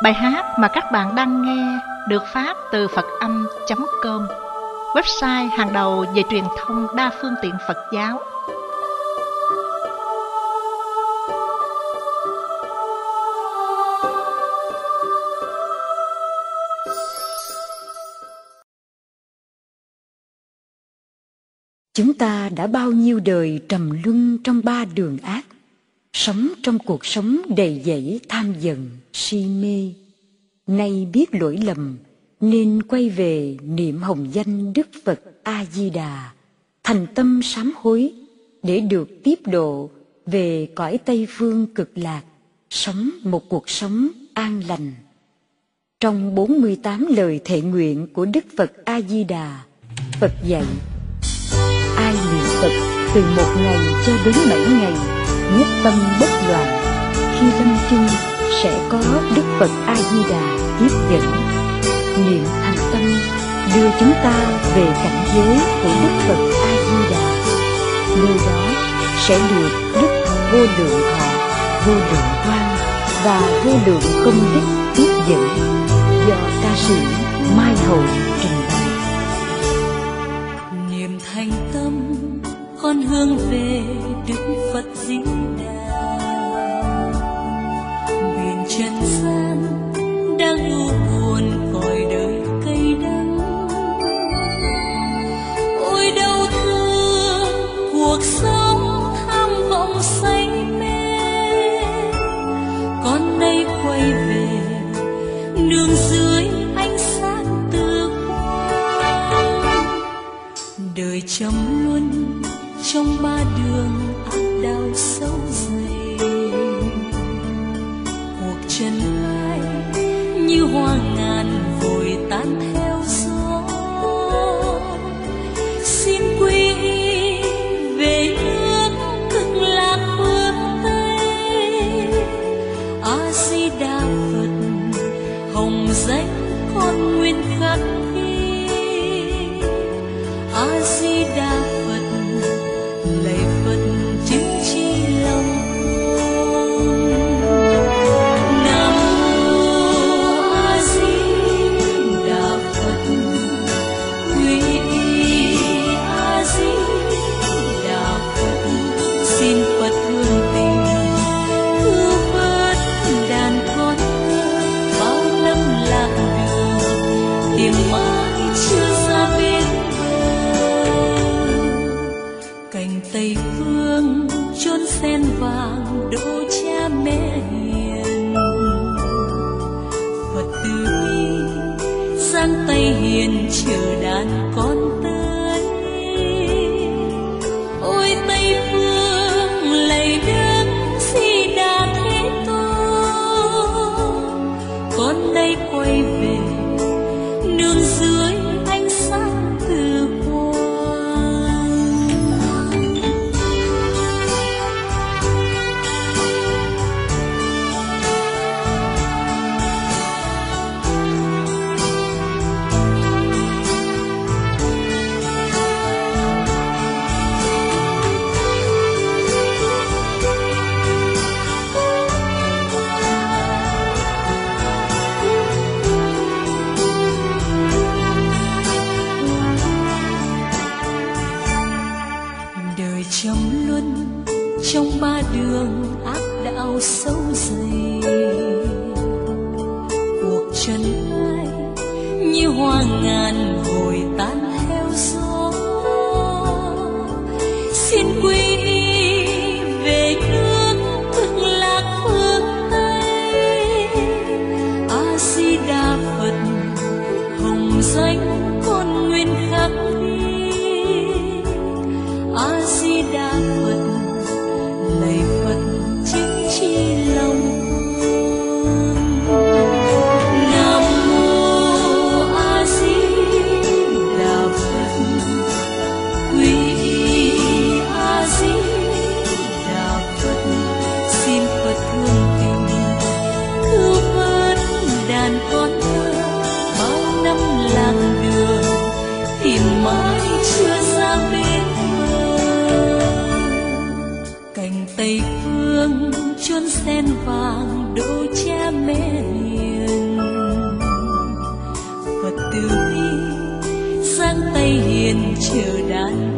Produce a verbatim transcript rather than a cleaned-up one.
Bài hát mà các bạn đang nghe được phát từ phật âm chấm com, website hàng đầu về truyền thông đa phương tiện Phật giáo. Chúng ta đã bao nhiêu đời trầm luân trong ba đường ác, sống trong cuộc sống đầy dẫy tham giận, si mê. Nay biết lỗi lầm nên quay về niệm hồng danh Đức Phật A Di Đà, thành tâm sám hối để được tiếp độ về cõi Tây Phương Cực Lạc, sống một cuộc sống an lành. Trong bốn mươi tám lời thệ nguyện của Đức Phật A Di Đà, Phật dạy: ai niệm Phật từ một ngày cho đến bảy ngày, nhất tâm bất loạn, khi lâm chung sẽ có Đức Phật A Di Đà tiếp dẫn. Niệm thành tâm đưa chúng ta về cảnh giới của Đức Phật A Di Đà, nơi đó sẽ được đức vô lượng thọ, vô lượng quang và vô lượng công đức tiếp dẫn. Do ca sĩ Mai Hậu trình bày. Niệm thành tâm con hướng về Đức Phật Di Đà, biển trần gian đang u buồn cõi đời cây đắng. Ôi đau thương cuộc sống tham vọng say mê, con nay quay về nương dưới ánh sáng từ quang. Đời chấm luân trong ba đường ác đau sâu dày, cuộc trần ai như hoa ngàn vội tan theo gió. Xin quy về nước Cực Lạc phương Tây, A Di Đà Phật hồng danh con nguyên khắc ghi. A Di Đà Phật lạy Phật chứng chi lòng con. Nam mô A Di Đà Phật, quy y A Di Đà Phật. Xin Phật thương tình cứu vớt đàn con bao năm lạc đường, tìm mãi chưa ra bên bờ. Cành Tây Phương chốn sen vàng đỗ cha mẹ hiền, Phật từ bi giang tay hiền chờ đàn con tới. Ôi Tây Phương lạy Đức Di Đà Thế Tôn, con nay quay về nương dưới ánh sáng từ quang. Đời chấm luân trong ba đường ác đạo sâu dày, cuộc trần ai như hoa ngàn vội tan theo gió. Xin quy y về nước Cực Lạc phương Tây, A Di Đà Phật hồng danh con nguyên khắc ghi. A Di Đà Phật lạy Phật chứng chi lòng con. Nam mô A Di Đà Phật, quy y A Di Đà Phật. Xin Phật thương tình cứu vớt đàn con thơ bao năm lạc đường, tìm mãi chưa ra bên bờ. Cành Tây Phương chốn sen vàng đỗ cha mẹ hiền, từ bi, giang tay hiền chờ đàn